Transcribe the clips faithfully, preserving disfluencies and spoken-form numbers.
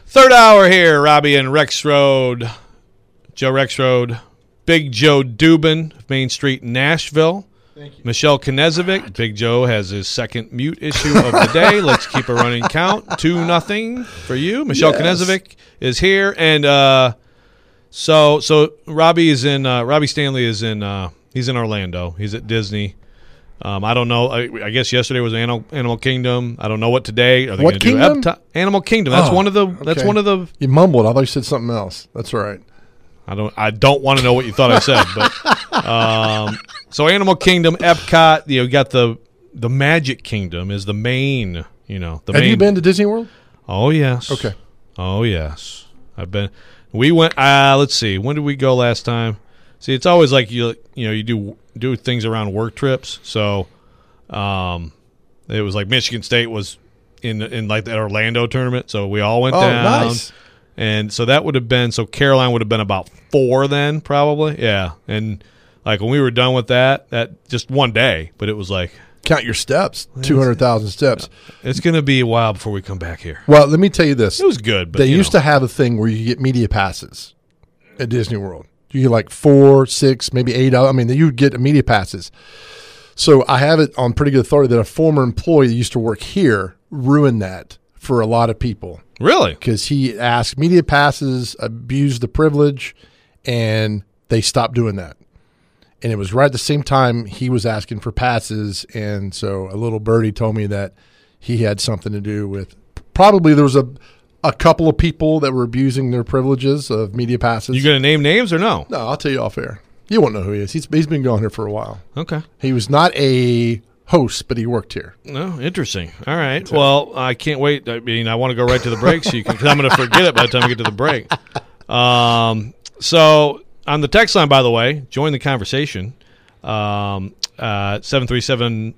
Third hour here, Robbie and Rex Road. Joe Rexrode, Big Joe Dubin, Main Street, Nashville. Thank you. Michelle Knezovic. Big Joe has his second mute issue of the day. Let's keep a running count. Two nothing for you. Michelle yes. Knezovic is here, and uh, so so Robbie is in. Uh, Robbie Stanley is in. Uh, he's in Orlando. He's at Disney. Um, I don't know. I, I guess yesterday was Animal, Animal Kingdom. I don't know what today. Are they what do kingdom? Epti- Animal Kingdom. That's oh, one of the. Okay. That's one of the. You mumbled. I thought you said something else. That's right. I don't. I don't want to know what you thought I said, but um, so Animal Kingdom, Epcot. You know, you got the the Magic Kingdom is the main. You know, the Have main. you been to Disney World? Oh yes. Okay. Oh yes. I've been. We went. Uh, let's see. When did we go last time? See, it's always like you. You know, you do do things around work trips. So, um, it was like Michigan State was in in like that Orlando tournament. So we all went oh, down. Nice. And so that would have been, so Caroline would have been about four then, probably. Yeah. And like when we were done with that, that just one day, but it was like. Count your steps, two hundred thousand steps. It's going to be a while before we come back here. Well, let me tell you this. It was good. But they used know. to have a thing where you get media passes at Disney World. You get like four, six, maybe eight. I mean, you get media passes. So I have it on pretty good authority that a former employee that used to work here ruined that for a lot of people. Really? Because he asked media passes, abused the privilege, and they stopped doing that. And it was right at the same time he was asking for passes, and so a little birdie told me that he had something to do with probably there was a a couple of people that were abusing their privileges of media passes. You going to name names or no? No, I'll tell you off air. You won't know who he is. He's he's been going here for a while. Okay. He was not a host, but he worked here. No, interesting. All right. So, well, I can't wait. I mean, I want to go right to the break, so you can. Cause I'm going to forget it by the time we get to the break. Um. So on the text line, by the way, join the conversation. Um. Uh. Seven three seven.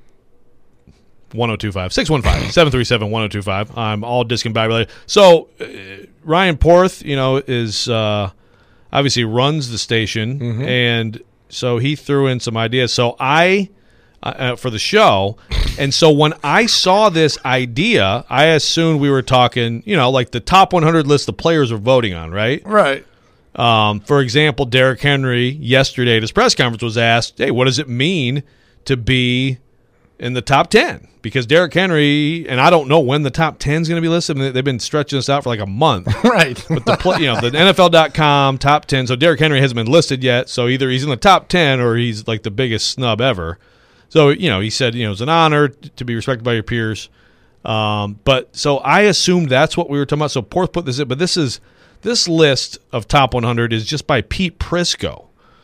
one oh two five, six one five, seven three seven, one oh two five. I'm all discombobulated. So uh, Ryan Porth, you know, is uh, obviously runs the station, mm-hmm. and so he threw in some ideas. So I, uh, for the show, and so when I saw this idea, I assumed we were talking, you know, like the top one hundred list the players are voting on, right? Right. Um, for example, Derrick Henry yesterday at his press conference was asked, hey, what does it mean to be in the top ten? Because Derrick Henry, and I don't know when the top ten is going to be listed. I mean, they've been stretching this out for like a month. Right. But the play, you know, the N F L dot com top ten. So Derrick Henry hasn't been listed yet. So either he's in the top ten or he's like the biggest snub ever. So, you know, he said, you know, it's an honor to be respected by your peers. Um, but so I assumed that's what we were talking about. So Porth put this in. But this is this list of top one hundred is just by Pete Prisco.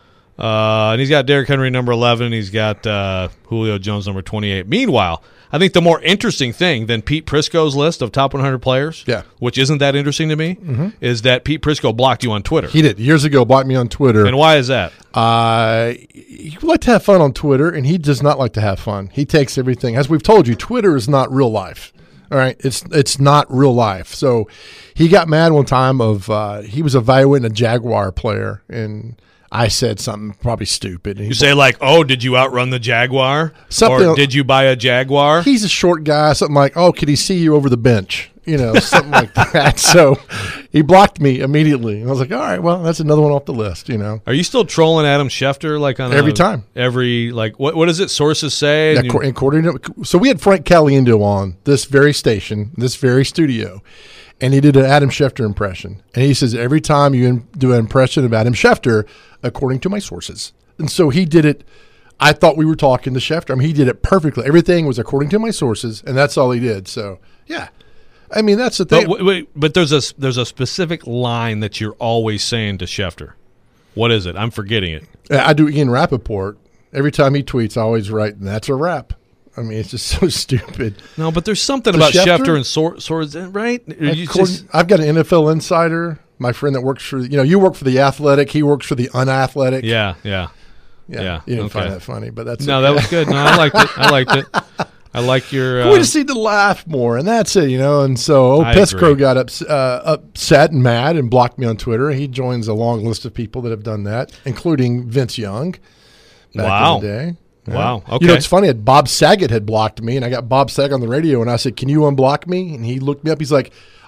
Uh, and he's got Derrick Henry number eleven. He's got uh, Julio Jones number twenty-eight. Meanwhile, I think the more interesting thing than Pete Prisco's list of top one hundred players, yeah. which isn't that interesting to me, mm-hmm. is that Pete Prisco blocked you on Twitter. He did. Years ago, blocked me on Twitter. And why is that? Uh, you like to have fun on Twitter, and he does not like to have fun. He takes everything. As we've told you, Twitter is not real life. All right? It's it's not real life. So he got mad one time of uh, he was evaluating a Jaguar player, and I said something probably stupid. You say like, oh, did you outrun the Jaguar? Something, or did you buy a Jaguar? He's a short guy. Something like, oh, could he see you over the bench? You know, something like that. So he blocked me immediately. And I was like, all right, well, that's another one off the list, you know. Are you still trolling Adam Schefter? Like on Every a, time. Every, like, what what does it sources say? Yeah, And you, according to, so we had Frank Caliendo on this very station, this very studio, and he did an Adam Schefter impression. And he says, every time you in, do an impression of Adam Schefter, according to my sources. And so he did it. I thought we were talking to Schefter. I mean, he did it perfectly. Everything was according to my sources, and that's all he did. So, yeah. I mean, that's the thing. But, wait, but there's a, there's a specific line that you're always saying to Schefter. What is it? I'm forgetting it. I do Ian Rappaport. Every time he tweets, I always write, that's a rap. I mean, it's just so stupid. No, but there's something To about Schefter? Schefter and Sor- Swords, right? You According, just, I've got an N F L insider, my friend that works for, you know, you work for the athletic, he works for the unathletic. yeah, yeah. Yeah. yeah, You didn't okay. find that funny, but that's No, okay. that was good. No, I liked it. I liked it. I like your. Uh, we just need to laugh more, and that's it, you know. And so, oh, I Pisco agree. got ups, uh, upset and mad and blocked me on Twitter. He joins a long list of people that have done that, including Vince Young back Wow. in the day. Wow. Okay. You know, it's funny. Bob Saget had blocked me, and I got Bob Saget on the radio, and I said, "Can you unblock me?" And he looked me up. He's like,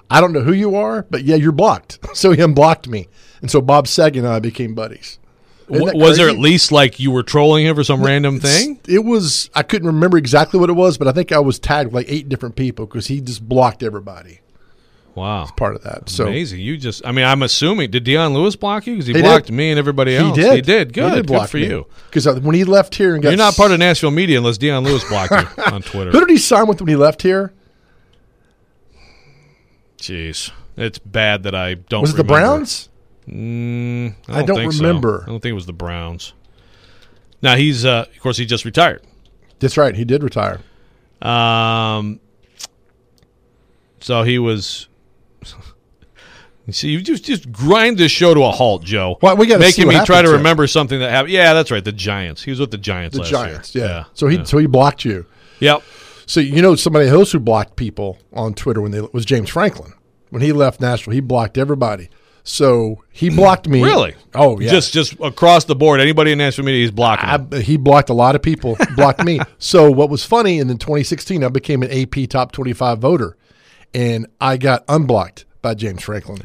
I don't know who you are, but yeah, you're blocked. So he unblocked me. And so Bob Saget and I became buddies. W- was there at least like you were trolling him for some random thing? It was, I couldn't remember exactly what it was, but I think I was tagged with like eight different people because he just blocked everybody. Wow. It's part of that. So amazing. You just, I mean, I'm assuming, did Deion Lewis block you? Because he, he blocked did. me and everybody else. He did. He did. Good. He did Good block for me. you. Because when he left here and got You're not part of Nashville media unless Deion Lewis blocked you on Twitter. Who did he sign with when he left here? Jeez. It's bad that I don't Was it remember. the Browns? Mm, I don't, I don't think remember. So. I don't think it was the Browns. Now, he's, uh, of course, he just retired. That's right. He did retire. Um, so he was. See, you just just grind this show to a halt, Joe. Well, we gotta see making what me try happened to to remember something that happened. Yeah, that's right. The Giants. He was with the Giants. The last Giants. year. Yeah. So he yeah. so he blocked you. Yep. So you know somebody else who blocked people on Twitter when they was James Franklin. When he left Nashville, he blocked everybody. So he blocked me. Really? Oh yeah. Just just across the board, anybody in Nashville media, he's blocking. I, he blocked a lot of people. Blocked me. So what was funny, and in twenty sixteen, I became an A P top twenty-five voter, and I got unblocked by James Franklin.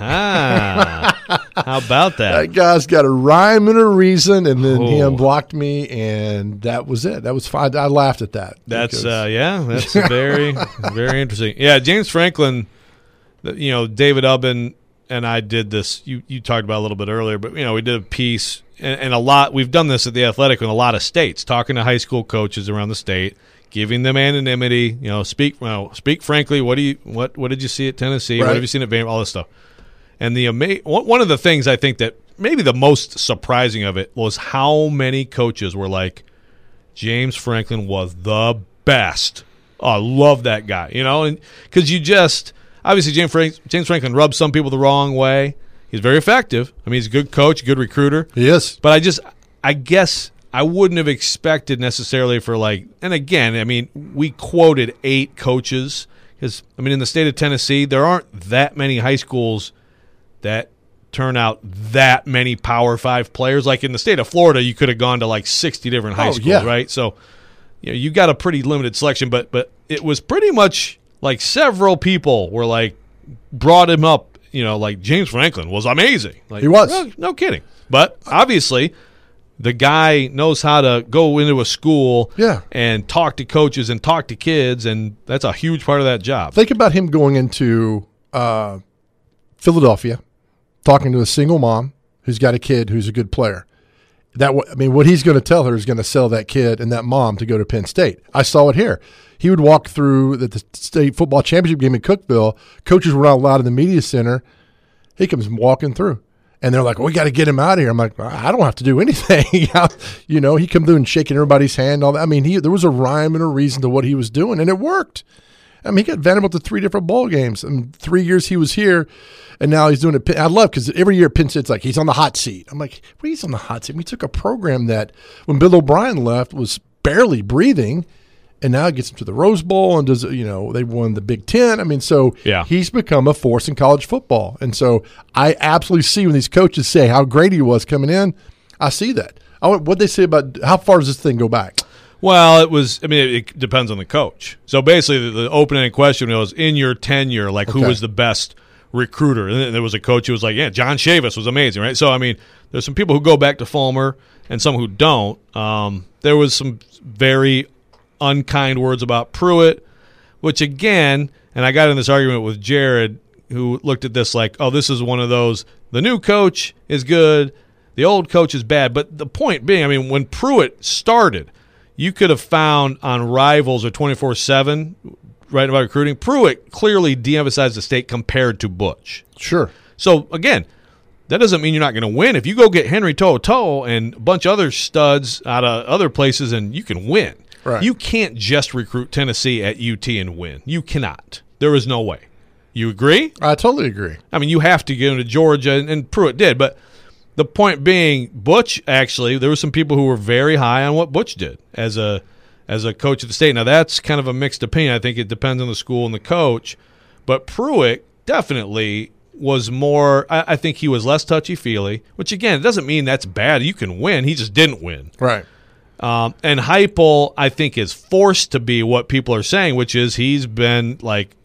Uh-huh. How about that? That guy's got a rhyme and a reason, and then he Oh. unblocked me, and that was it. That was fine. I laughed at that. That's because- uh, yeah. That's very very interesting. Yeah, James Franklin. You know, David Ubben and I did this. You you talked about it a little bit earlier, but you know, we did a piece and, and a lot. We've done this at the Athletic in a lot of states, talking to high school coaches around the state, giving them anonymity. You know, speak well, speak frankly. What do you what what did you see at Tennessee? Right. What have you seen at Vanderbilt? All this stuff. And the ama- one of the things I think that maybe the most surprising of it was how many coaches were like, James Franklin was the best. Oh, I love that guy. You know, and because you just obviously James Frank, James Franklin rubs some people the wrong way. He's very effective. I mean, he's a good coach, good recruiter. He is. But I just, I guess I wouldn't have expected necessarily for like, and again, I mean, we quoted eight coaches because, I mean, in the state of Tennessee, there aren't that many high schools that turn out that many Power Five players. Like in the state of Florida, you could have gone to like sixty different high Oh, schools, yeah. right? So, you know, you got a pretty limited selection, but but it was pretty much like several people were like brought him up. You know, like James Franklin was amazing. Like He was. no, no kidding. But obviously, the guy knows how to go into a school Yeah. and talk to coaches and talk to kids, and that's a huge part of that job. Think about him going into uh, Philadelphia, talking to a single mom who's got a kid who's a good player. That w- I mean, what he's going to tell her is going to sell that kid and that mom to go to Penn State. I saw it here. He would walk through the, the state football championship game in Cookeville. Coaches were not allowed in the media center. He comes walking through. And they're like, well, we got to get him out of here. I'm like, I don't have to do anything. You know, he come through and shaking everybody's hand. All that. I mean, he, there was a rhyme and a reason to what he was doing, and it worked. I mean, he got Vanderbilt to three different bowl games. I mean, three years he was here, and now he's doing it. I love because every year Penn State's like, he's on the hot seat. I'm like, well, he's on the hot seat. We took a program that when Bill O'Brien left was barely breathing, and now it gets him to the Rose Bowl and does, you know, they won the Big Ten. I mean, so Yeah. he's become a force in college football. And so I absolutely see when these coaches say how great he was coming in, I see that. What they say about how far does this thing go back? Well, it was. I mean, it, it depends on the coach. So basically, the, the opening question was in your tenure, like who Okay. was the best recruiter? And then there was a coach who was like, "Yeah, John Chavis was amazing, right?" So I mean, there's some people who go back to Fulmer and some who don't. Um, there was some very unkind words about Pruitt, which again, and I got in this argument with Jared, who looked at this like, "Oh, this is one of those. The new coach is good, the old coach is bad." But the point being, I mean, when Pruitt started, you could have found on Rivals or twenty-four seven, writing about recruiting, Pruitt clearly de-emphasized the state compared to Butch. Sure. So, again, that doesn't mean you're not going to win. If you go get Henry To'oTo'o and a bunch of other studs out of other places, and you can win. Right. You can't just recruit Tennessee at U T and win. You cannot. There is no way. You agree? I totally agree. I mean, you have to get into Georgia, and, and Pruitt did. But the point being, Butch actually, there were some people who were very high on what Butch did as a as a coach of the state. Now, that's kind of a mixed opinion. I think it depends on the school and the coach. But Pruitt definitely was more, I, I think he was less touchy-feely, which, again, it doesn't mean that's bad. You can win. He just didn't win. Right. Um, and Heupel, I think, is forced to be what people are saying, which is he's been, like,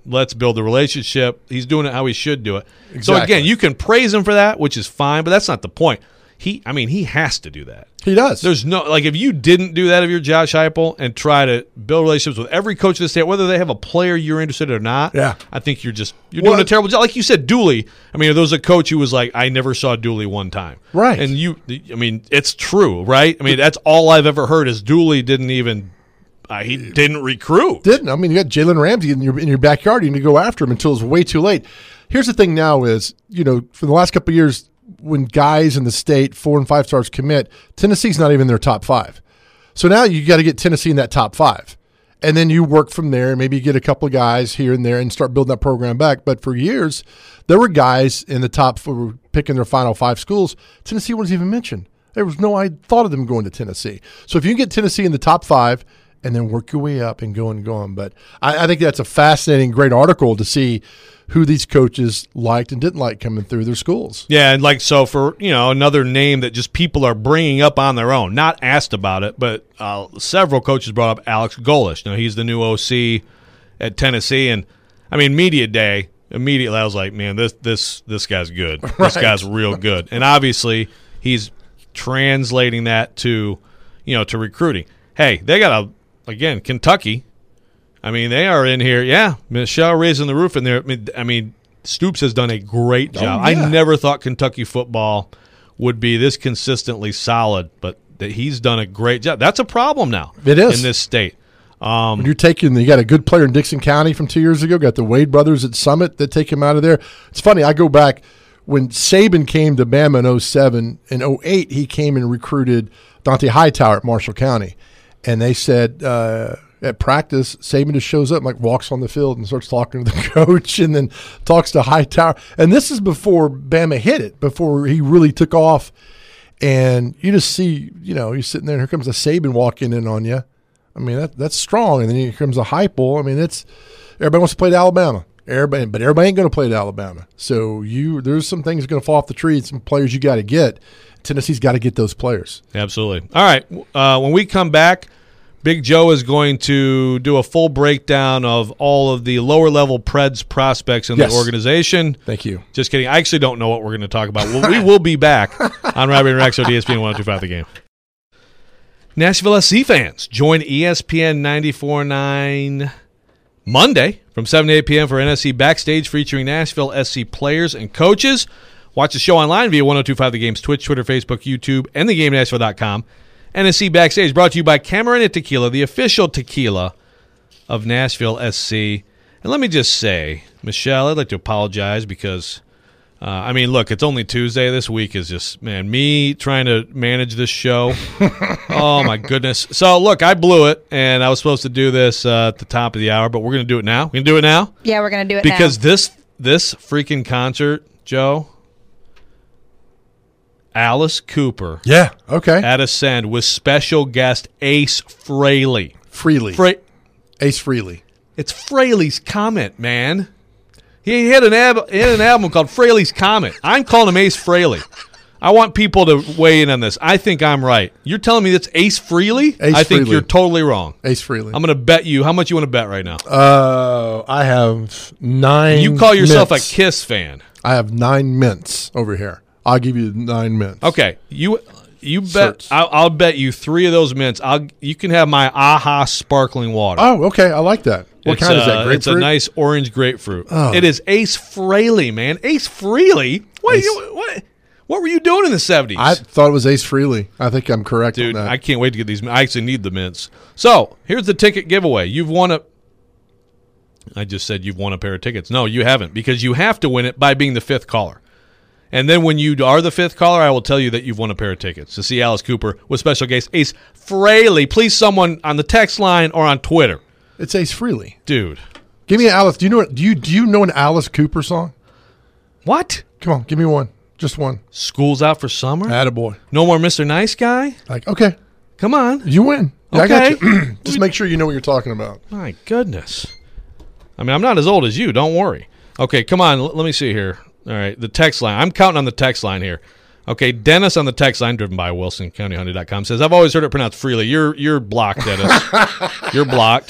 let's build a relationship. He's doing it how he should do it. Exactly. So again, you can praise him for that, which is fine, but that's not the point. He, I mean, he has to do that. He does. There's no like if you didn't do that if you're Josh Heupel and try to build relationships with every coach of the state, whether they have a player you're interested in or not. Yeah. I think you're just you're Well, doing a terrible job. Like you said, Dooley. I mean, there was a coach who was like, I never saw Dooley one time. Right. And you, I mean, it's true, right? I mean, that's all I've ever heard is Dooley didn't even uh, he didn't recruit. Didn't. I mean, you got Jalen Ramsey in your in your backyard. You need to go after him until it's way too late. Here's the thing now is, you know, for the last couple of years, when guys in the state, four and five stars commit, Tennessee's not even in their top five. So now you got to get Tennessee in that top five. And then you work from there, maybe get a couple of guys here and there and start building that program back. But for years, there were guys in the top four picking their final five schools. Tennessee wasn't even mentioned. There was no I thought of them going to Tennessee. So if you can get Tennessee in the top five and then work your way up and go and go on. But I, I think that's a fascinating, great article to see who these coaches liked and didn't like coming through their schools. Yeah, and like so for, you know, another name that just people are bringing up on their own, not asked about it, but uh, several coaches brought up Alex Golesh. Now, he's the new O C at Tennessee, and, I mean, media day, immediately I was like, man, this this this guy's good. This Right. guy's real good. And obviously he's translating that to, you know, to recruiting. Hey, they got a, again, Kentucky. I mean, they are in here. Yeah, Michelle raising the roof in there. I mean, I mean Stoops has done a great job. Oh, yeah. I never thought Kentucky football would be this consistently solid, but that he's done a great job. That's a problem now. It is. In this state. Um, When you're taking, you got a good player in Dixon County from two years ago, got the Wade brothers at Summit that take him out of there. It's funny, I go back, when Saban came to Bama in oh seven, in oh eight, he came and recruited Dante Hightower at Marshall County. And they said, uh, at practice, Saban just shows up, like walks on the field and starts talking to the coach and then talks to Hightower. And this is before Bama hit it, before he really took off. And you just see, you know, you're sitting there and here comes a Saban walking in on you. I mean, that that's strong. And then here comes a Heupel. I mean, it's everybody wants to play to Alabama. Everybody, but everybody ain't going to play to Alabama. So you, there's some things going to fall off the tree. Some players you got to get. Tennessee's got to get those players. Absolutely. All right. Uh, when we come back, Big Joe is going to do a full breakdown of all of the lower-level Preds prospects in Yes. the organization. Thank you. Just kidding. I actually don't know what we're going to talk about. Well, we will be back on Robbie and Rex on E S P N one oh two point five The Game. Nashville S C fans, join E S P N ninety-four point nine Monday from seven to eight p.m. for N S C Backstage featuring Nashville S C players and coaches. Watch the show online via one oh two point five The Game's Twitch, Twitter, Facebook, YouTube, and the game nashville dot com. N S C Backstage brought to you by Camarena Tequila, the official tequila of Nashville S C. And let me just say, Michelle, I'd like to apologize because, uh, I mean, look, it's only Tuesday. This week is just, man, me trying to manage this show. Oh, my goodness. So, look, I blew it, and I was supposed to do this uh, at the top of the hour, but we're going to do it now. We can do it now? Yeah, we're going to do it Because now. this this freaking concert, Joe, Alice Cooper Yeah. Okay. at Ascend with special guest Ace Frehley. Freely. Fra- Ace Freely. it's Frehley's Comet, man. He had an ab- he had an album called Frehley's Comet. I'm calling him Ace Frehley. I want people to weigh in on this. I think I'm right. You're telling me that's Ace Frehley? Ace I think Frehley. you're totally wrong. Ace Freely. I'm going to bet you. How much you want to bet right now? Uh, I have nine. You call yourself mints. a Kiss fan. I have nine mints over here. I'll give you nine mints. Okay, you you bet. Certs. I'll, I'll bet you three of those mints. I'll you can have my Aha sparkling water. Oh, okay. I like that. What It's, kind is that? uh, Grapefruit? It's a nice orange grapefruit. Oh. It is Ace Frehley, man. Ace Frehley. What? Ace- You, what? What were you doing in the seventies? I thought it was Ace Freely. I think I'm correct Dude, on that. I can't wait to get these. I actually need the mints. So here's the ticket giveaway. You've won a. I just said you've won a pair of tickets. No, you haven't, because you have to win it by being the fifth caller. And then when you are the fifth caller, I will tell you that you've won a pair of tickets to see Alice Cooper with special guest Ace Frehley. Please, someone on the text line or on Twitter, It's Ace Freely. dude. Give me an Alice. Do you know? Do you do you know an Alice Cooper song? What? Come on, give me one. Just one. School's out for summer. Attaboy. No more Mister Nice Guy. Like, okay, Come on. you win. Yeah, I got Okay. you. Just make sure you know what you're talking about. My goodness. I mean, I'm not as old as you. Don't worry. Okay, come on. L- let me see here. All right, the text line. I'm counting on the text line here. Okay, Dennis on the text line, driven by Wilson County Hyundai dot com, says, I've always heard it pronounced freely. You're you're blocked, Dennis. You're blocked.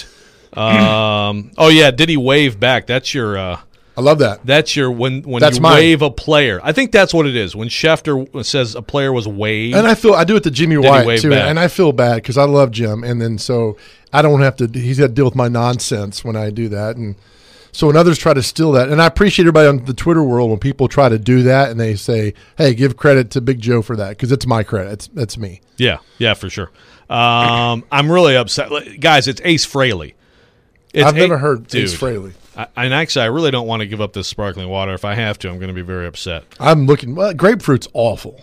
Um, oh yeah, did he wave back? That's your. Uh, I love that. That's your when when That's you mine. wave a player. I think that's what it is. When Schefter says a player was waved, And I feel I do it to Jimmy he White wave too, back? and I feel bad because I love Jim, and then so I don't have to. He's got to deal with my nonsense when I do that, and so when others try to steal that, and I appreciate everybody on the Twitter world when people try to do that and they say, "Hey, give credit to Big Joe for that," because it's my credit. It's that's me. yeah, yeah, for sure. Um, I'm really upset, Like, guys. It's Ace Frehley. It's I've never A- heard Dude, Ace Frehley. I, and actually, I really don't want to give up this sparkling water. If I have to, I'm going to be very upset. I'm looking. Well, grapefruit's awful.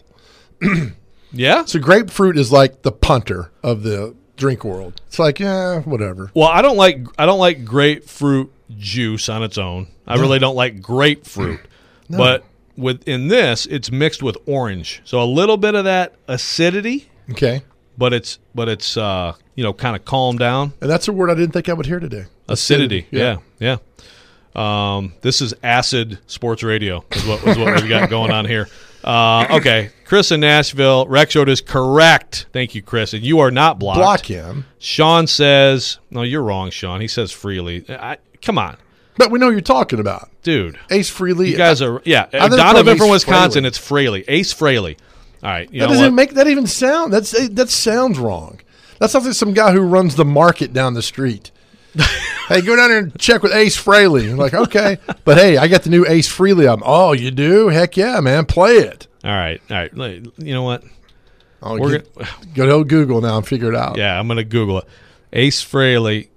Yeah. So grapefruit is like the punter of the drink world. It's like, yeah, whatever. Well, I don't like I don't like grapefruit juice on its own. I really don't like grapefruit. No. But within this, it's mixed with orange, so a little bit of that acidity, Okay, but it's but it's uh, you know kind of calmed down. and that's a word I didn't think I would hear today. Acidity, yeah, yeah. Um, this is acid sports radio is what is what we've got going on here. Uh, okay, Chris in Nashville, Rexroad is correct. Thank you, Chris, and you are not blocked. Block him, Sean says, no, you're wrong, Sean. He says freely. I, come on, but we know who you're talking about. dude. Ace Frehley. You guys are yeah. I think Donovan it's from Ace Wisconsin. Frehley. It's Fraley. Ace Fraley. All right. You That know doesn't what? make that even sound. That's that sounds wrong. That sounds like some guy who runs the market down the street. Hey, go down there and check with Ace Frehley. I'm like, okay, but hey, I got the new Ace Frehley album. Oh, you do? Heck yeah, man, play it. All right. All right. You know what? I'll We're get, go to old Google now and figure it out. Yeah, I'm gonna Google it. Ace Fraley.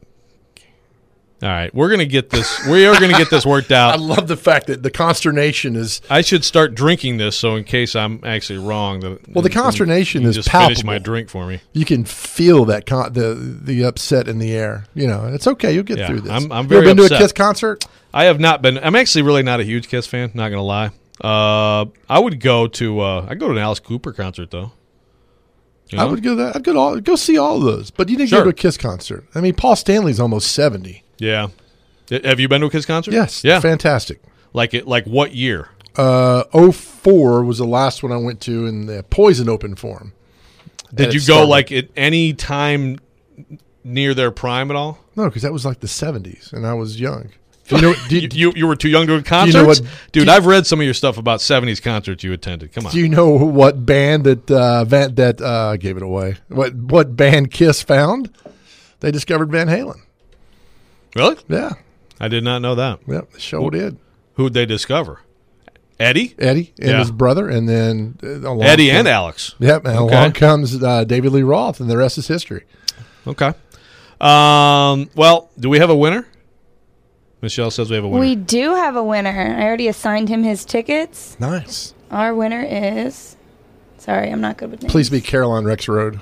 All right, we're gonna get this. We are gonna get this worked I out. love the fact that the consternation is I should start drinking this, so in case I'm actually wrong, that well. The consternation you is just palpable. finish my drink for me. You can feel that con- the the upset in the air. You know, it's okay. You'll get Yeah, through this. I'm- I'm you very ever been upset. to a Kiss concert? I have not been. I'm actually really not a huge Kiss fan. Not gonna lie. Uh, I would go to. Uh, I go to an Alice Cooper concert though. You I know? would go that. I'd go to all, go see all of those. But you didn't Sure. go to a Kiss concert. I mean, Paul Stanley's almost seventy. Yeah. Have you been to a Kiss concert? Yes. Yeah. Fantastic. Like it. Like what year? Uh, oh four was the last one I went to, and the Poison opened for him. Did And you it go started- like at any time near their prime at all? No, because that was like the seventies, and I was young. Do you know? Do You, you, you you were too young to go to concerts, know what- dude. do- I've read some of your stuff about seventies concerts you attended. Come on. do you know what band that uh, Van, that uh, gave it away? What what band Kiss found? They discovered Van Halen. Really? Yeah. I did not know that. Yep. The show did. Who'd they discover? Eddie, Eddie and Yeah. his brother, and then uh, along Eddie, comes- and Alex. Yep. And Okay. along comes uh, David Lee Roth, and the rest is history. Okay. Um. Well, do we have a winner? Michelle says we have a winner. We do have a winner. I already assigned him his tickets. Nice. Our winner is. Sorry, I'm not good with names. Please be Caroline Rex Road.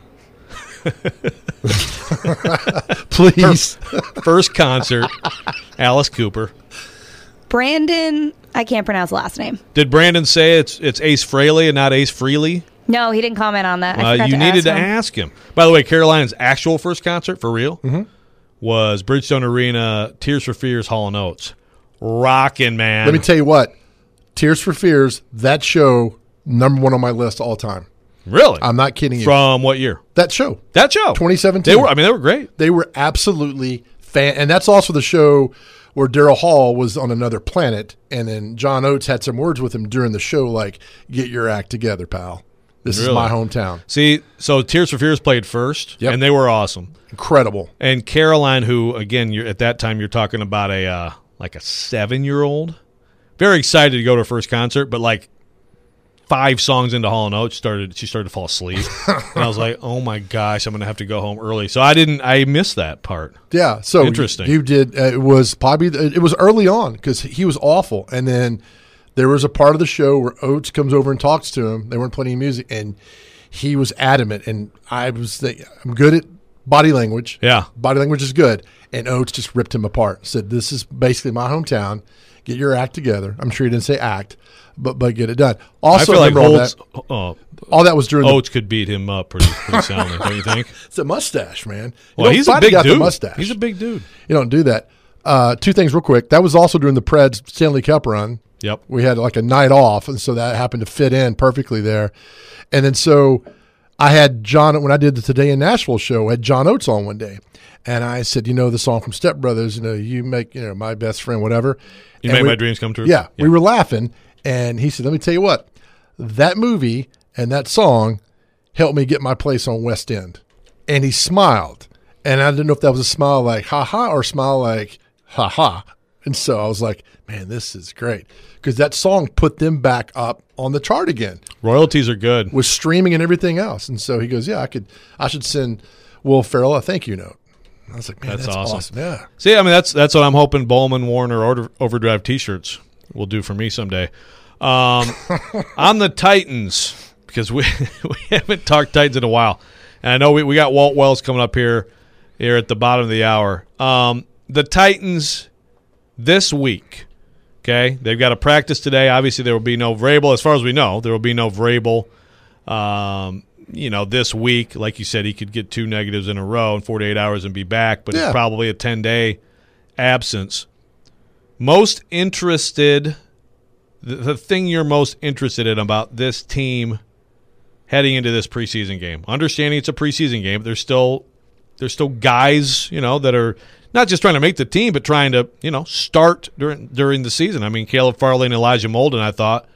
Please. First concert, Alice Cooper. Brandon. I can't pronounce the last name. Did Brandon say it's it's Ace Frehley and not Ace Freely? No, he didn't comment on that. I Uh, forgot you to needed ask to him. ask him. By the way, Caroline's actual first concert for real Mm-hmm. was Bridgestone Arena, Tears for Fears, Hall and Oates. Rockin', man. Let me tell you what. Tears for Fears, that show, number one on my list all time. really? I'm not kidding you. From what year? that show, That show. twenty seventeen. They were. I mean, they were great. They were absolutely fan, and that's also the show where Daryl Hall was on another planet, and then John Oates had some words with him during the show, like "Get your act together, pal. This Really? is my hometown." See, so Tears for Fears played first, Yep. and they were awesome. Incredible. And Caroline, who again, you're, at that time, you're talking about a uh, like a seven year old, very excited to go to her first concert, but like five songs into Hall and Oates, started she started to fall asleep, and I was like, oh my gosh, I'm gonna have to go home early. So I didn't, I missed that part. Yeah. So Interesting. You, you did. Uh, it was probably it was early on because he was awful, and then there was a part of the show where Oates comes over and talks to him. They weren't playing any music, and he was adamant. And I was thinking, I'm good at body language. Yeah. Body language is good. And Oates just ripped him apart. Said, "This is basically my hometown. Get your act together." I'm sure he didn't say act, but but get it done. Also, I feel like remember all Holtz, that. oh, All that was during Oates could beat him up pretty, pretty soundly, don't you think? the, it's a mustache, man. You Well, don't he's a fight big guy with dude. a mustache. He's a big dude. You don't do that. Uh, two things real quick. That was also during the Preds Stanley Cup run. Yep. We had like a night off, and so that happened to fit in perfectly there. And then so I had John, when I did the Today in Nashville show, I had John Oates on one day. And I said, you know, the song from Step Brothers, you know, you make, you know, my best friend, whatever. You and made we, my dreams come true? Yeah, yeah. We were laughing. And he said, let me tell you what, that movie and that song helped me get my place on West End. And he smiled. And I didn't know if that was a smile like, ha-ha, or a smile like, ha-ha. And so I was like, man, this is great. Because that song put them back up on the chart again. Royalties are good. With streaming and everything else. And so he goes, yeah, I could, I should send Will Ferrell a thank you note. I was like, man, that's, that's awesome. awesome. Yeah. See, I mean, that's that's what I'm hoping Bowman, Warner, or Overdrive T-shirts will do for me someday. Um, on the Titans, because we we haven't talked Titans in a while, and I know we, we got Walt Wells coming up here here at the bottom of the hour. Um, the Titans this week, okay, they've got a practice today. Obviously, there will be no Vrabel. As far as we know, there will be no Vrabel. Um, you know, this week, like you said, he could get two negatives in a row in forty-eight hours and be back, but yeah. It's probably a ten-day absence. Most interested, the, the thing you're most interested in about this team heading into this preseason game, understanding it's a preseason game, but there's still there's still guys, you know, that are not just trying to make the team, but trying to, you know, start during during the season. I mean, Caleb Farley and Elijah Molden, I thought,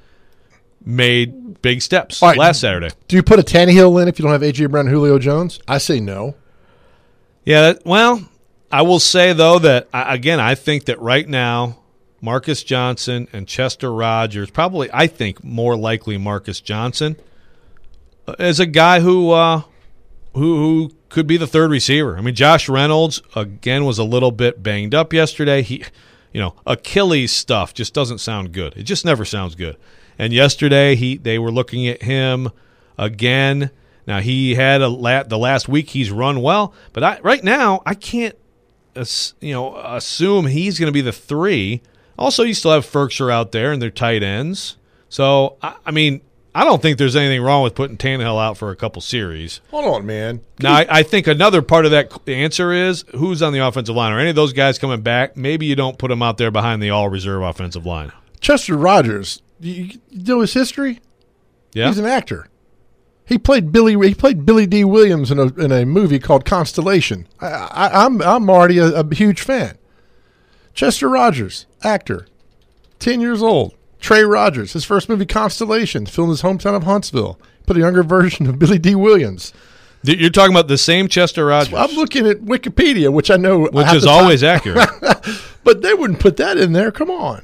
made big steps right. last Saturday. Do you put a Tannehill in if you don't have A J Brown and Julio Jones? I say no. Yeah, well, I will say, though, that, again, I think that right now Marcus Johnson and Chester Rogers, probably, I think, more likely Marcus Johnson, is a guy who, uh, who, who could be the third receiver. I mean, Josh Reynolds, again, was a little bit banged up yesterday. He, you know, Achilles stuff just doesn't sound good. It just never sounds good. And yesterday, he they were looking at him again. Now, he had a la- the last week he's run well, but I, right now I can't ass- you know assume he's going to be the three. Also, you still have Ferkshire out there and their tight ends. So, I, I mean, I don't think there's anything wrong with putting Tannehill out for a couple series. Hold on, man. Now, I, I think another part of that answer is who's on the offensive line. Are any of those guys coming back? Maybe you don't put them out there behind the all-reserve offensive line. Chester Rogers. You know his history? Yeah, he's an actor. He played Billy. He played Billy D. Williams in a in a movie called Constellation. I, I, I'm I'm already a, a huge fan. Chester Rogers, actor, ten years old. Trey Rogers, his first movie Constellation, filmed in his hometown of Huntsville. Put a younger version of Billy D. Williams. You're talking about the same Chester Rogers. I'm looking at Wikipedia, which I know, which is always accurate, but they wouldn't put that in there. Come on.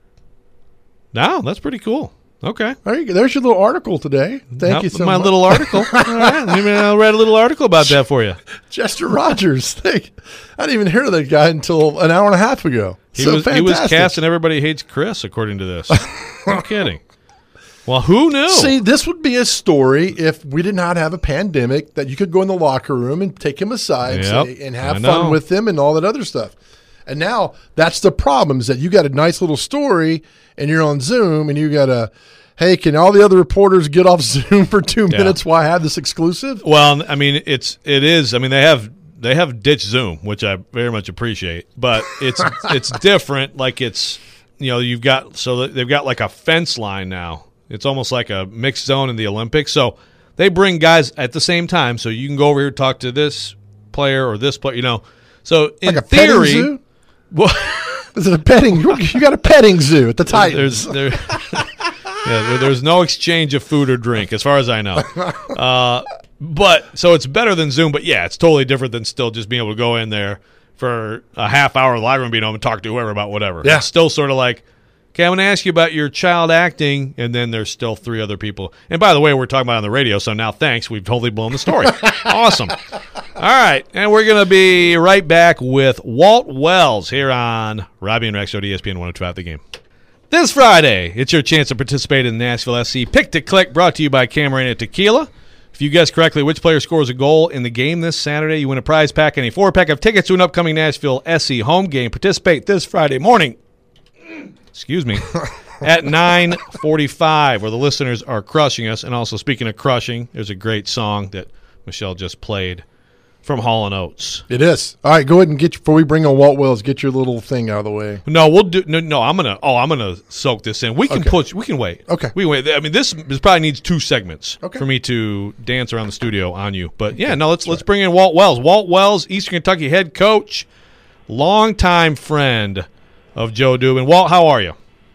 No, that's pretty cool. Okay. There you go. There's your little article today. Thank yep, you so my much. My little article. All right. Maybe I'll write a little article about that for you. Chester Rogers. Thank, I didn't even hear of that guy until an hour and a half ago. He, so was, fantastic. he was cast and Everybody Hates Chris, according to this. No kidding. Well, who knew? See, this would be a story if we did not have a pandemic that you could go in the locker room and take him aside yep, say, and have fun with him and all that other stuff. And now that's the problem is that you got a nice little story and you're on Zoom and you got a, hey, can all the other reporters get off Zoom for two yeah. minutes while I have this exclusive? Well, I mean, it's it is. I mean, they have they have ditched Zoom, which I very much appreciate, but it's it's different. Like it's you know you've got so they've got like a fence line now. It's almost like a mixed zone in the Olympics. So they bring guys at the same time, so you can go over here and talk to this player or this player. You know, so in like a theory. Petting zoo? Well, is it a petting? You got a petting zoo at the Titans. There's, there, yeah, there, there's no exchange of food or drink, as far as I know. Uh, but so it's better than Zoom. But yeah, it's totally different than still just being able to go in there for a half hour in the live room, being able to talk to whoever about whatever. Yeah. It's still sort of like, okay, I'm going to ask you about your child acting, and then there's still three other people. And by the way, we're talking about it on the radio, so now thanks. We've totally blown the story. Awesome. All right, and we're going to be right back with Walt Wells here on Robbie and Rex on E S P N one oh two five The Game. This Friday, it's your chance to participate in the Nashville S C Pick to Click, brought to you by Camarena Tequila. If you guess correctly which player scores a goal in the game this Saturday, you win a prize pack and a four-pack of tickets to an upcoming Nashville S C home game. Participate this Friday morning. Excuse me, at nine forty-five, where the listeners are crushing us. And also, speaking of crushing, there's a great song that Michelle just played from Hall and Oates. It is. All right, go ahead and get before we bring on Walt Wells, get your little thing out of the way. No, we'll do. No, no I'm gonna. Oh, I'm gonna soak this in. We can Okay. push. We can wait. Okay. we can wait. I mean, this, this probably needs two segments Okay. for me to dance around the studio on you. But yeah, no, let's let's bring in Walt Wells. Walt Wells, Eastern Kentucky head coach, longtime friend of Joe Dubin. Walt, how are you?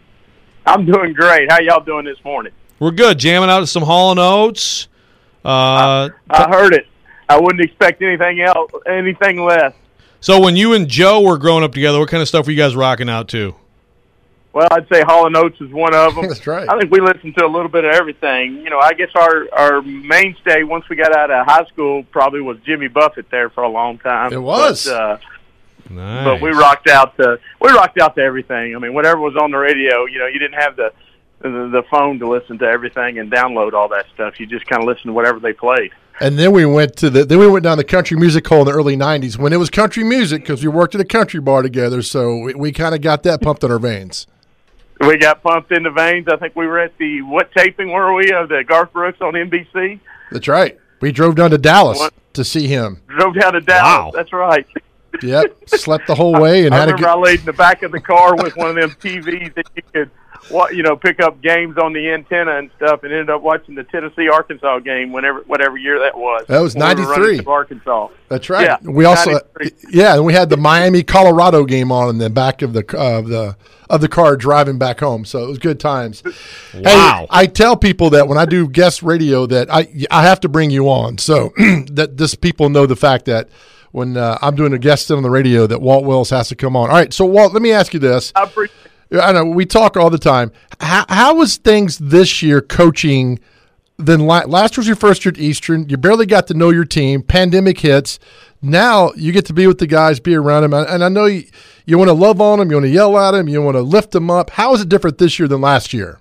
I'm doing great. How y'all doing this morning? We're good. Jamming out to some Hall and Oates. Uh, I heard it. I wouldn't expect anything else, anything less. so when you and Joe were growing up together, what kind of stuff were you guys rocking out to? Well, I'd say Hall and Oates is one of them. That's right. I think we listened to a little bit of everything. You know, I guess our our mainstay once we got out of high school probably was Jimmy Buffett there for a long time. It was. But, uh, Nice. but we rocked out to we rocked out to everything. I mean, whatever was on the radio. You know, you didn't have the the, the phone to listen to everything and download all that stuff. You just kind of listened to whatever they played. And then we went to the then we went down the country music hole in the early nineties when it was country music because we worked at a country bar together. So we, we kind of got that pumped in our veins. We got pumped in the veins. I think we were at the what taping were we of the Garth Brooks on N B C? That's right. We drove down to Dallas What? to see him. Drove down to Dallas. Wow. That's right. Yep, slept the whole way and I had a remember good. I laid in the back of the car with one of them T Vs that you could, wa- you know, pick up games on the antenna and stuff, and ended up watching the Tennessee Arkansas game whenever whatever year that was. That was when we were running ninety-three. through Arkansas. That's right. Yeah, we also ninety-three. yeah, and we had the Miami Colorado game on in the back of the of the of the car driving back home. So it was good times. Wow. Hey, I tell people that when I do guest radio that I I have to bring you on so that this people know the fact that when uh, I'm doing a guest on the radio that Walt Wells has to come on. All right, so Walt, let me ask you this. I appreciate I know we talk all the time. How, how was things this year coaching? Then la- last was your first year at Eastern. You barely got to know your team. Pandemic hits. Now you get to be with the guys, be around them, and I know you, you want to love on them, you want to yell at them, you want to lift them up. How is it different this year than last year?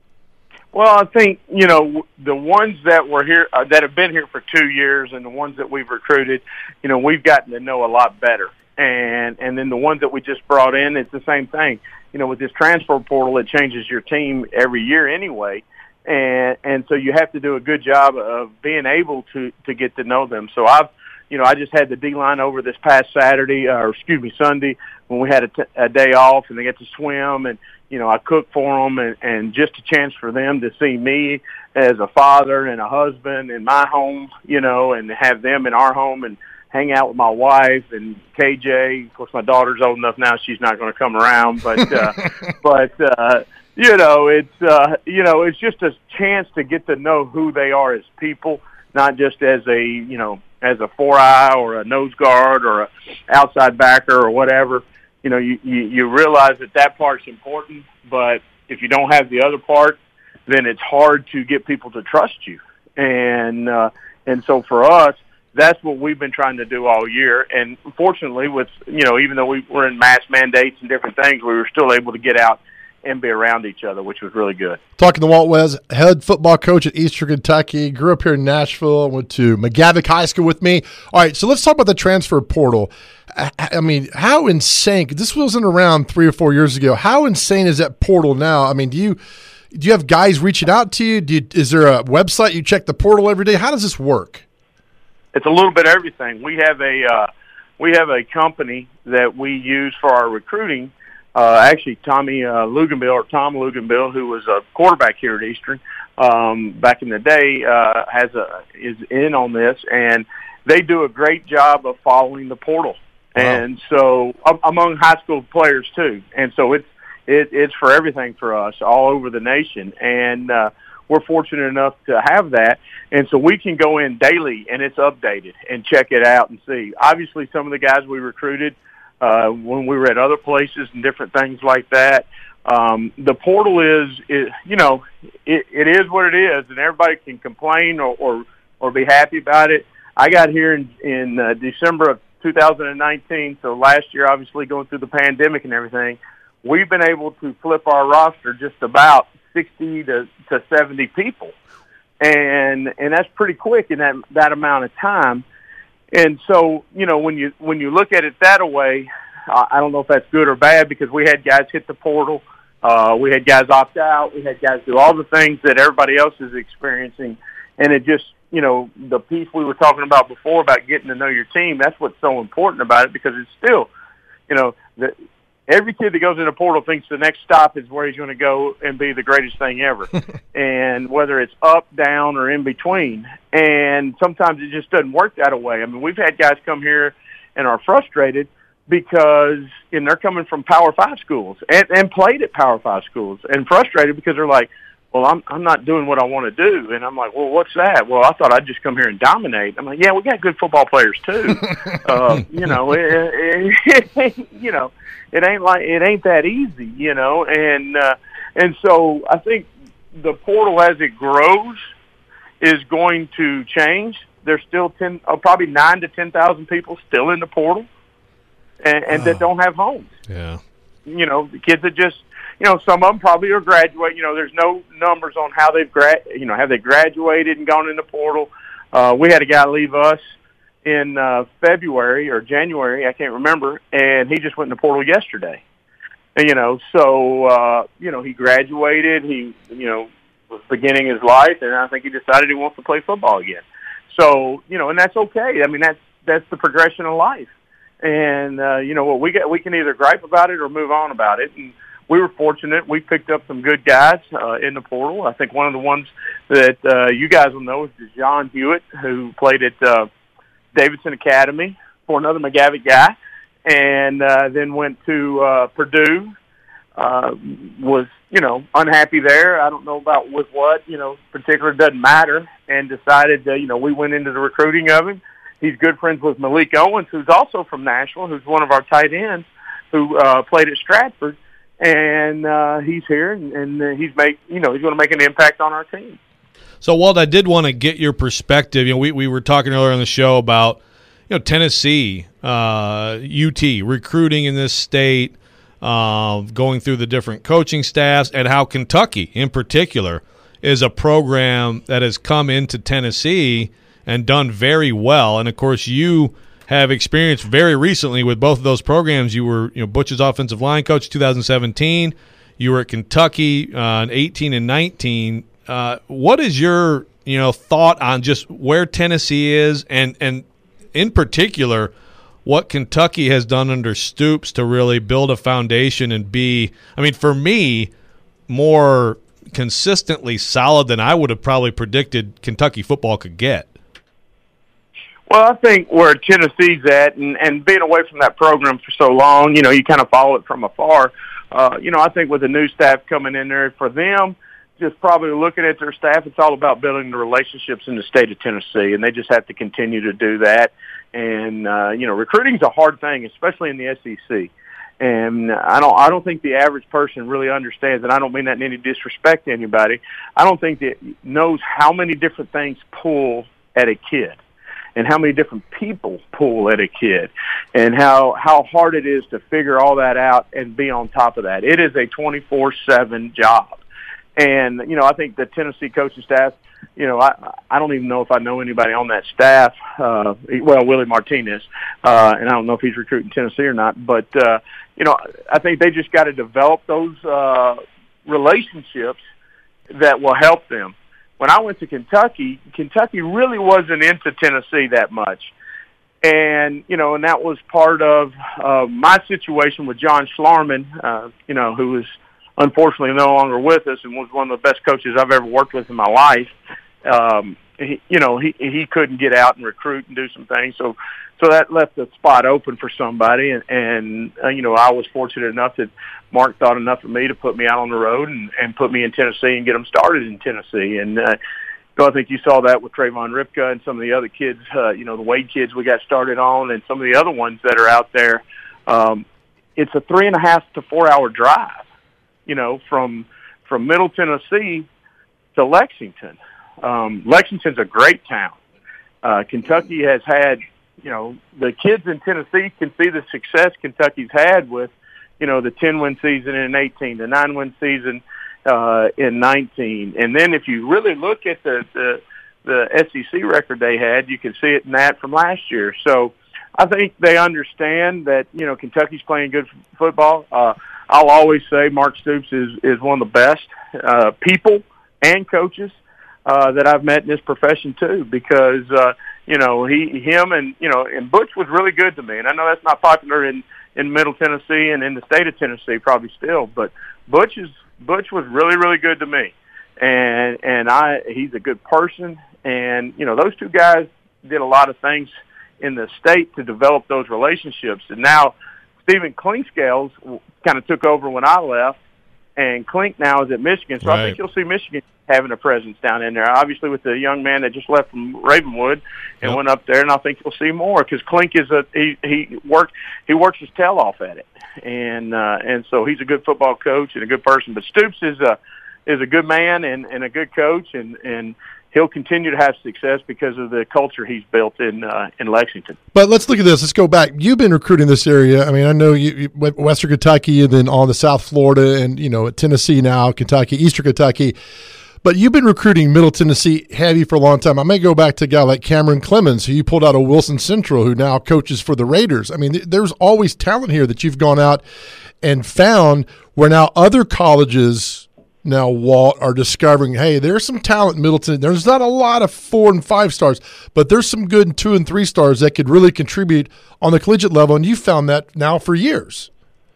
Well, I think, you know, the ones that were here, uh, that have been here for two years and the ones that we've recruited, you know, we've gotten to know a lot better. And and then the ones that we just brought in, it's the same thing. You know, with this transfer portal, it changes your team every year anyway. And and so you have to do a good job of being able to, to get to know them. So I've, you know, I just had the D-line over this past Saturday, or excuse me, Sunday, when we had a, t- a day off and they get to swim, and, you know, I cooked for them, and, and just a chance for them to see me as a father and a husband in my home, you know, and have them in our home and hang out with my wife and K J. Of course, my daughter's old enough now; she's not going to come around, but uh, but uh, you know, it's uh, you know, it's just a chance to get to know who they are as people, not just as a you know as a four eye or a nose guard or a outside backer or whatever. You know, you, you, you realize that that part's important, but if you don't have the other part, then it's hard to get people to trust you. And uh, and so for us, that's what we've been trying to do all year. And fortunately, with you know, even though we were in mask mandates and different things, we were still able to get out and be around each other, which was really good. Talking to Walt Wells, head football coach at Eastern Kentucky, grew up here in Nashville, went to McGavick High School with me. All right, so let's talk about the transfer portal. I, I mean, how insane, this wasn't around three or four years ago. How insane is that portal now? I mean, do you do you have guys reaching out to you? Do you is there a website you check the portal every day? How does this work? It's a little bit of everything. We have a uh, we have a company that we use for our recruiting. Uh, actually, Tommy uh, Luganbill, or Tom Luganbill, who was a quarterback here at Eastern um, back in the day, uh, has a is in on this, and they do a great job of following the portal. Wow. And so, um, among high school players too, and so it's it, it's for everything for us all over the nation, and uh, we're fortunate enough to have that, and so we can go in daily and it's updated and check it out and see. Obviously, some of the guys we recruited uh, when we were at other places and different things like that. Um, the portal is, is you know, it, it is what it is, and everybody can complain or, or, or be happy about it. I got here in, in uh, December of two thousand nineteen, so last year, obviously going through the pandemic and everything, we've been able to flip our roster just about sixty to seventy people. And and that's pretty quick in that that amount of time. And so, you know, when you when you look at it that way, I don't know if that's good or bad, because we had guys hit the portal, uh, we had guys opt out, we had guys do all the things that everybody else is experiencing, and it just you know, the piece we were talking about before about getting to know your team, that's what's so important about it, because it's still, you know, the, every kid that goes in the portal thinks the next stop is where he's going to go and be the greatest thing ever. And whether it's up, down, or in between. And sometimes it just doesn't work that way. I mean, we've had guys come here and are frustrated because, and they're coming from Power Five schools and, and played at Power Five schools, and frustrated because they're like, well, I'm I'm not doing what I want to do. And I'm like, well, what's that? Well, I thought I'd just come here and dominate. I'm like, yeah, we got good football players too. uh, you know, it, it, it, you know, it ain't like it ain't that easy, you know. And uh, and so I think the portal as it grows is going to change. There's still ten, uh, probably nine to ten thousand people still in the portal, and, and oh. that don't have homes. Yeah, you know, the kids that just. You know, some of them probably are graduating. You know, there's no numbers on how they've gra- you know, have they graduated and gone in the portal. Uh, we had a guy leave us in uh, February or January, I can't remember, and he just went in the portal yesterday. And, you know, so, uh, you know, he graduated. He, you know, was beginning his life, and I think he decided he wants to play football again. So, you know, and that's okay. I mean, that's that's the progression of life. And, uh, you know, what we get, we can either gripe about it or move on about it. And we were fortunate. We picked up some good guys uh, in the portal. I think one of the ones that uh, you guys will know is John Hewitt, who played at uh, Davidson Academy for another McGavitt guy, and uh, then went to uh, Purdue. Uh, was, you know, unhappy there. I don't know about with what, you know, particular doesn't matter, and decided that, you know, we went into the recruiting of him. He's good friends with Malik Owens, who's also from Nashville, who's one of our tight ends, who uh, played at Stratford. And uh, he's here, and, and uh, he's make you know he's going to make an impact on our team. So, Walt, I did want to get your perspective. You know, we we were talking earlier on the show about you know Tennessee, uh, U T recruiting in this state, uh, going through the different coaching staffs, and how Kentucky, in particular, is a program that has come into Tennessee and done very well. And of course, you have experienced very recently with both of those programs. You were, you know, Butch's offensive line coach two thousand seventeen. You were at Kentucky uh, in eighteen and nineteen. Uh, what is your, you know, thought on just where Tennessee is, and and in particular, what Kentucky has done under Stoops to really build a foundation and be, I mean, for me, more consistently solid than I would have probably predicted Kentucky football could get? Well, I think where Tennessee's at, and, and being away from that program for so long, you know, you kind of follow it from afar. Uh, you know, I think with the new staff coming in there, for them, just probably looking at their staff, it's all about building the relationships in the state of Tennessee, and they just have to continue to do that. And, uh, you know, recruiting's a hard thing, especially in the S E C. And I don't, I don't think the average person really understands, and I don't mean that in any disrespect to anybody. I don't think that knows how many different things pull at a kid, and how many different people pull at a kid, and how, how hard it is to figure all that out and be on top of that. It is a twenty-four seven job. And, you know, I think the Tennessee coaching staff, you know, I, I don't even know if I know anybody on that staff. Uh, well, Willie Martinez, uh, and I don't know if he's recruiting Tennessee or not. But, uh, you know, I think they just got to develop those uh, relationships that will help them. When I went to Kentucky, Kentucky really wasn't into Tennessee that much. And, you know, and that was part of uh, my situation with John Schlarman, uh, you know, who was unfortunately no longer with us and was one of the best coaches I've ever worked with in my life. Um, he, you know, he he couldn't get out and recruit and do some things. So so that left the spot open for somebody. And, and uh, you know, I was fortunate enough that Mark thought enough of me to put me out on the road and, and put me in Tennessee and get them started in Tennessee. And uh, so I think you saw that with Trayvon Ripka and some of the other kids, uh, you know, the Wade kids we got started on, and some of the other ones that are out there. Um, it's a three and a half to four hour drive, you know, from from Middle Tennessee to Lexington. Um, Lexington's a great town. Uh, Kentucky has had, you know, the kids in Tennessee can see the success Kentucky's had with, you know, the ten-win season in eighteen, the nine-win season uh, in nineteen. And then if you really look at the, the, the S E C record they had, you can see it in that from last year. So I think they understand that, you know, Kentucky's playing good f- football. Uh, I'll always say Mark Stoops is, is one of the best uh, people and coaches uh, that I've met in this profession too, because uh, you know he, him, and you know, and Butch was really good to me. And I know that's not popular in, in Middle Tennessee and in the state of Tennessee, probably still, but Butch is Butch was really, really good to me, and and I he's a good person, and you know those two guys did a lot of things in the state to develop those relationships, and now Stephen Clinkscales kind of took over when I left, and Clink now is at Michigan, so Right. I think you'll see Michigan having a presence down in there. Obviously, with the young man that just left from Ravenwood and Yep. went up there, and I think you'll see more because Clink is a he he worked he works his tail off at it, and uh, and so he's a good football coach and a good person. But Stoops is a is a good man and, and a good coach, and and he'll continue to have success because of the culture he's built in uh, in Lexington. But let's look at this. Let's go back. You've been recruiting this area. I mean, I know you, you went Western Kentucky and then on to South Florida and, you know, Tennessee now, Kentucky, Eastern Kentucky. But you've been recruiting Middle Tennessee heavy for a long time. I may go back to a guy like Cameron Clemens, who you pulled out of Wilson Central, who now coaches for the Raiders. I mean, th- there's always talent here that you've gone out and found where now other colleges – now, Walt, are discovering, hey, there's some talent in Middleton. There's not a lot of four and five stars, but there's some good two and three stars that could really contribute on the collegiate level, and you found that now for years.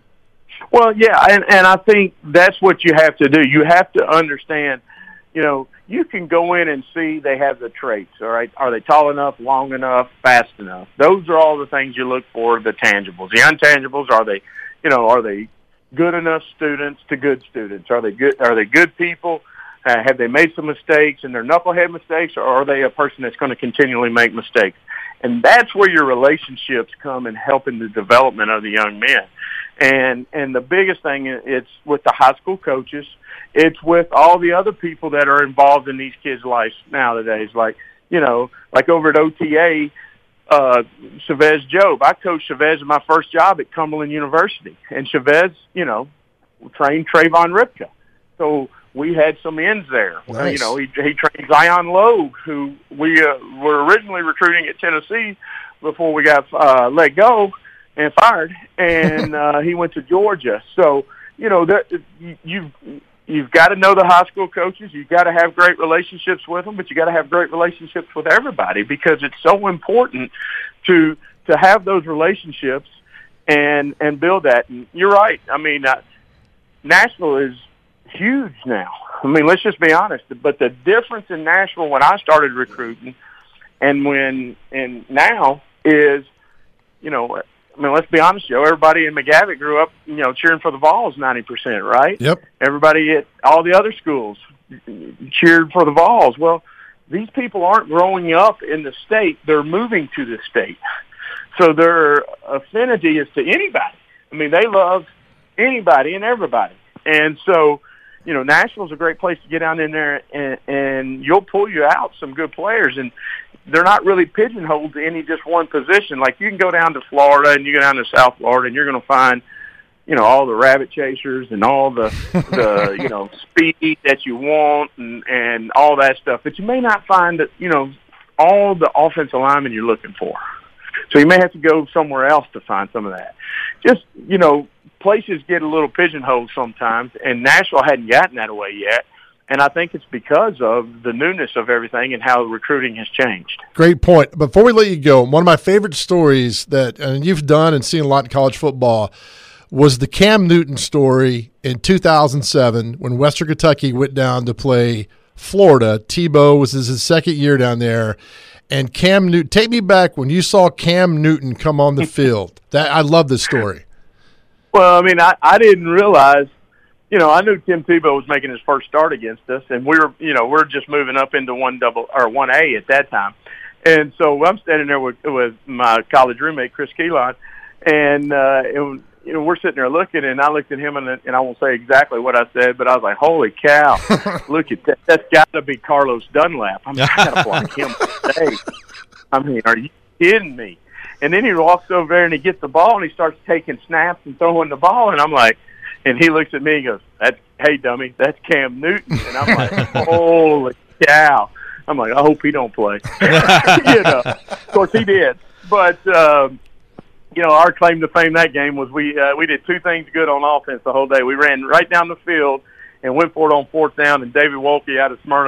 Well, yeah, and, and I think that's what you have to do. You have to understand, you know, you can go in and see they have the traits, all right? Are they tall enough, long enough, fast enough? Those are all the things you look for, the tangibles. The intangibles, are they, you know, are they good enough students to good students? Are they good? Are they good people? Uh, have they made some mistakes and they're knucklehead mistakes, or are they a person that's going to continually make mistakes? And that's where your relationships come in helping the development of the young men. And and the biggest thing, it's with the high school coaches. It's with all the other people that are involved in these kids' lives nowadays. Like, you know, like over at O T A, Uh, Chavez Job. I coached Chavez in my first job at Cumberland University, and Chavez, you know, trained Trayvon Ripka. So we had some ends there. Nice. You know, he, he trained Zion Logue, who we uh, were originally recruiting at Tennessee before we got uh, let go and fired, and uh, he went to Georgia. So, you know, there, you, you've You've got to know the high school coaches. You've got to have great relationships with them, but you got to have great relationships with everybody because it's so important to to have those relationships and and build that. And you're right. I mean, uh, Nashville is huge now. I mean, let's just be honest. But the difference in Nashville when I started recruiting and when and now is, you know, I mean, let's be honest, Joe. Everybody in McGavitt grew up, you know, cheering for the Vols ninety percent, right? Yep. Everybody at all the other schools cheered for the Vols. Well, these people aren't growing up in the state. They're moving to the state. So their affinity is to anybody. I mean, they love anybody and everybody. And so, you know, Nashville's a great place to get down in there, and, and you'll pull you out some good players. And they're not really pigeonholed to any just one position. Like you can go down to Florida and you go down to South Florida and you're going to find, you know, all the rabbit chasers and all the, the you know, speed that you want and, and all that stuff. But you may not find that, you know, all the offensive linemen you're looking for. So you may have to go somewhere else to find some of that. Just, you know, places get a little pigeonholed sometimes, and Nashville hadn't gotten that away yet. And I think it's because of the newness of everything and how recruiting has changed. Great point. Before we let you go, one of my favorite stories that and you've done and seen a lot in college football was the Cam Newton story in two thousand seven when Western Kentucky went down to play Florida. Tebow was his second year down there. And Cam Newton, take me back when you saw Cam Newton come on the field. That I love this story. Well, I mean, I, I didn't realize, you know, I knew Tim Tebow was making his first start against us, and we were, you know, we're just moving up into one double or one A at that time. And so I'm standing there with, with my college roommate, Chris Keelan, and, uh, it, you know, we're sitting there looking, and I looked at him, and, and I won't say exactly what I said, but I was like, holy cow, look at that. That's got to be Carlos Dunlap. I'm kind of like him today. I mean, are you kidding me? And then he walks over there, and he gets the ball, and he starts taking snaps and throwing the ball, and I'm like, and he looks at me and goes, "That's hey, dummy, that's Cam Newton." And I'm like, holy cow. I'm like, I hope he don't play. You know, of course he did. But, um, you know, our claim to fame that game was we uh, we did two things good on offense the whole day. We ran right down the field and went for it on fourth down, and David Wolke out of Smyrna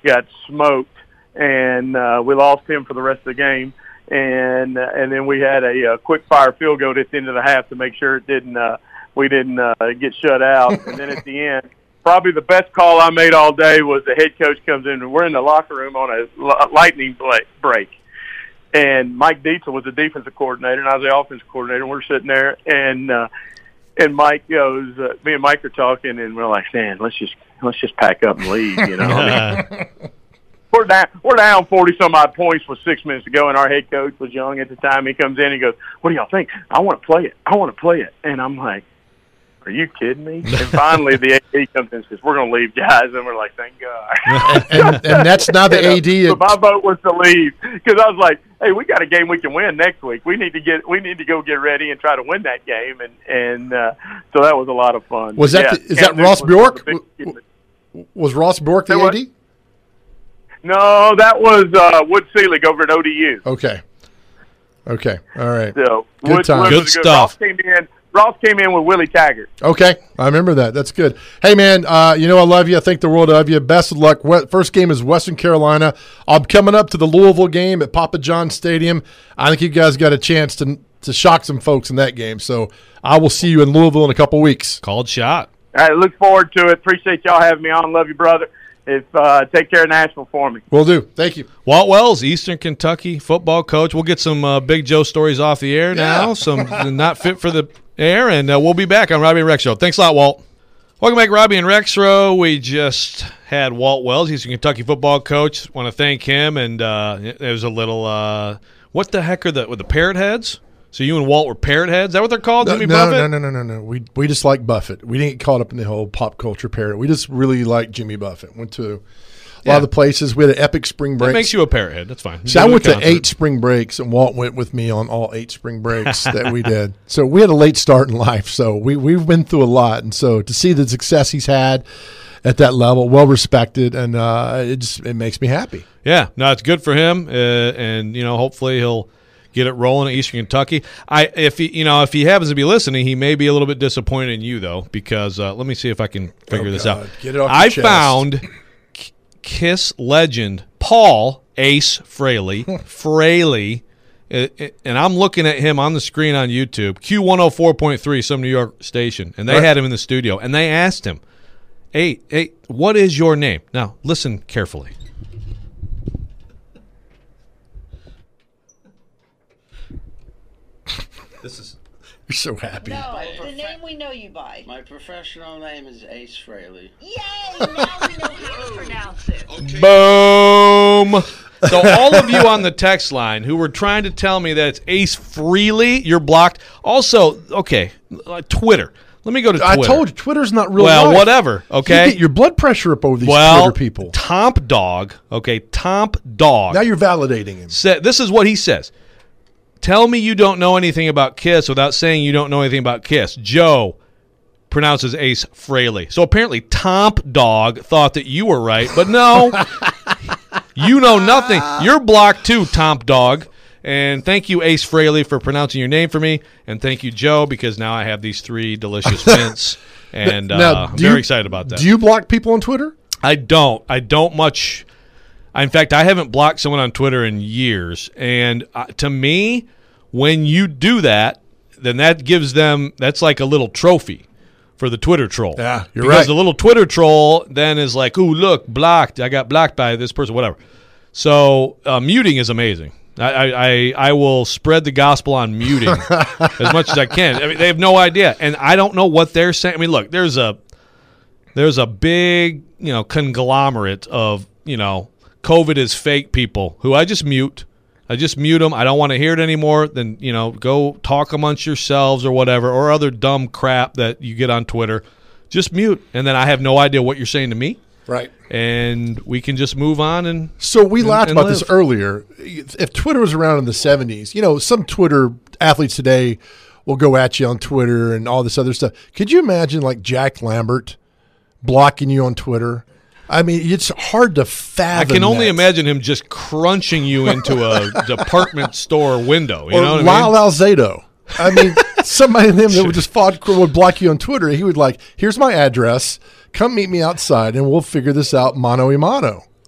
got smoked, and uh, we lost him for the rest of the game. And uh, and then we had a, a quick fire field goal at the end of the half to make sure it didn't uh, we didn't uh, get shut out. And then at the end, probably the best call I made all day was the head coach comes in, and we're in the locker room on a lightning break. And Mike Dietzel was the defensive coordinator, and I was the offensive coordinator. And we're sitting there, and uh, and Mike goes, uh, me and Mike are talking, and we're like, man, let's just let's just pack up and leave, you know. I mean, we're down we're down forty some odd points with six minutes to go, and our head coach was young at the time. He comes in, and he goes, what do y'all think? I want to play it. I want to play it. And I'm like, are you kidding me? And finally, the A D comes in and says, we're going to leave, guys. And we're like, thank God. and, and that's now the A D. So my vote was to leave because I was like, hey, we got a game we can win next week. We need to get, we need to go get ready and try to win that game. And and uh, so that was a lot of fun. Was that yeah, the, is that Ross Bjork? Was Ross Bjork the there A D? Was, no, that was uh, Wood Seelig over at O D U. Okay. Okay. All right. So good Wood, time. Wood Good was stuff. Ross came in. Ross came in with Willie Taggart. Okay, I remember that. That's good. Hey, man, uh, you know I love you. I think the world of you. Best of luck. First game is Western Carolina. I'm coming up to the Louisville game at Papa John's Stadium. I think you guys got a chance to to shock some folks in that game. So I will see you in Louisville in a couple weeks. Called shot. All right, look forward to it. Appreciate y'all having me on. Love you, brother. If uh, take care of Nashville for me. Will do. Thank you. Walt Wells, Eastern Kentucky football coach. We'll get some uh, Big Joe stories off the air now, Yeah. some not fit for the air, and uh, we'll be back on Robbie and Rex Show. Thanks a lot, Walt. Welcome back, Robbie and Rex Show. We just had Walt Wells, Eastern Kentucky football coach. Want to thank him, and uh, there's a little, uh, what the heck are the, with the parrot heads? So you and Walt were parrot heads? Is that what they're called, No, Jimmy no, Buffett? no, no, no, no, no. We we just like Buffett. We didn't get caught up in the whole pop culture parrot. We just really like Jimmy Buffett. Went to a Yeah. lot of the places. We had an epic spring break. That makes you a parrot head. That's fine. See, I went to eight spring breaks, and Walt went with me on all eight spring breaks that we did. So we had a late start in life. So we, we've been through a lot. And so to see the success he's had at that level, well respected, and uh, it just it makes me happy. Yeah, no, it's good for him, uh, and you know, hopefully he'll get it rolling at Eastern Kentucky. I, if he, you know, if he happens to be listening, he may be a little bit disappointed in you though, because uh, let me see if I can figure Oh, this God. out. Get it off your I chest. found K- Kiss legend Paul Ace Fraley, Fraley, uh, uh, and I'm looking at him on the screen on YouTube, Q one oh four point three, some New York station, and they Right. had him in the studio, and they asked him, "Hey, hey, what is your name?" Now, listen carefully. This is You're so happy. No, the name we know you by. My professional name is Ace Fraley. Yay! Now we know how to pronounce it. boom. So all of you on the text line who were trying to tell me that it's Ace Freely, you're blocked. Also, okay, uh, Twitter. Let me go to Twitter. I told you, Twitter's not real Well, life. whatever. Okay. You get your blood pressure up over these well, Twitter people. Tomp Dog. Okay, Tomp Dog. Now you're validating him. Said, this is what he says. Tell me you don't know anything about Kiss without saying you don't know anything about Kiss. Joe pronounces Ace Fraley. So apparently Tomp Dog thought that you were right, but no. You know nothing. You're blocked too, Tomp Dog. And thank you, Ace Fraley, for pronouncing your name for me. And thank you, Joe, because now I have these three delicious mints. And uh, Now, I'm do very you- excited about that. Do you block people on Twitter? I don't. I don't much. In fact, I haven't blocked someone on Twitter in years. And uh, to me, when you do that, then that gives them, that's like a little trophy for the Twitter troll. Yeah, you're because right. the little Twitter troll then is like, ooh, look, blocked. I got blocked by this person, whatever. So uh, muting is amazing. I, I, I, I will spread the gospel on muting as much as I can. I mean, they have no idea. And I don't know what they're saying. I mean, look, there's a there's a big, you know, conglomerate of, you know, COVID is fake people who I just mute. I just mute them. I don't want to hear it anymore. Then, you know, go talk amongst yourselves or whatever, or other dumb crap that you get on Twitter. Just mute. And then I have no idea what you're saying to me. Right. And we can just move on. And So we and- laughed and about this live. earlier. If Twitter was around in the seventies, you know, some Twitter athletes today will go at you on Twitter and all this other stuff. Could you imagine like Jack Lambert blocking you on Twitter? I mean, it's hard to I fathom. can only that. imagine him just crunching you into a department store window. You or know what Lyle I mean? Alzado. I mean, somebody in him that would just fought, would block you on Twitter. He would like, here's my address. Come meet me outside, and we'll figure this out mano a mano.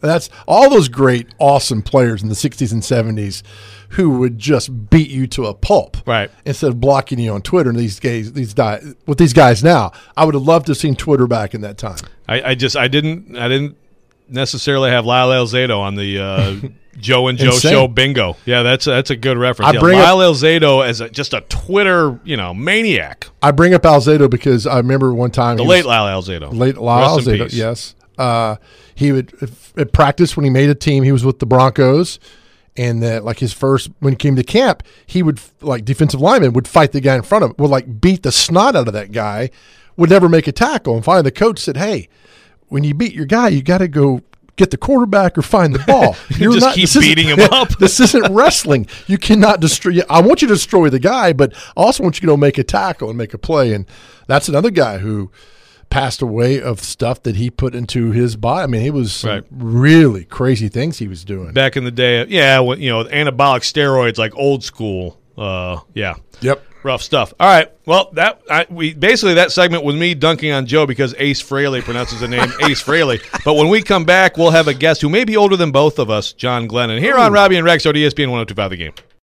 That's all those great, awesome players in the sixties and seventies who would just beat you to a pulp, Right. Instead of blocking you on Twitter. And these guys, these guys, with these guys now, I would have loved to have seen Twitter back in that time. I, I just I didn't I didn't necessarily have Lyle Alzado on the uh, Joe and Joe Insane. show bingo. Yeah, that's that's a good reference. I Yeah, bring Lyle Alzado as a, just a Twitter you know maniac. I bring up Alzado because I remember one time The he late was- Lyle Alzado. late Lyle Rest in Alzado, peace. yes. Uh, he would if, at practice when he made a team. He was with the Broncos. And that, like his first, when he came to camp, he would, like defensive lineman, would fight the guy in front of him, would like beat the snot out of that guy, would never make a tackle. And finally the coach said, hey, when you beat your guy, you got to go get the quarterback or find the ball. You're Just keep this isn't- beating him up. This isn't wrestling. You cannot destroy. I want you to destroy the guy, but I also want you to go make a tackle and make a play. And that's another guy who passed away of stuff that he put into his body. I mean, he was some Right. really crazy things he was doing. Back in the day, yeah, when, you know, anabolic steroids, like old school. Uh, yeah. Yep. Rough stuff. All right. Well, that I, we basically that segment was me dunking on Joe because Ace Frehley pronounces the name Ace Frehley. But when we come back, we'll have a guest who may be older than both of us, John Glennon, here on Robbie and Rex on E S P N one oh two point five The Game.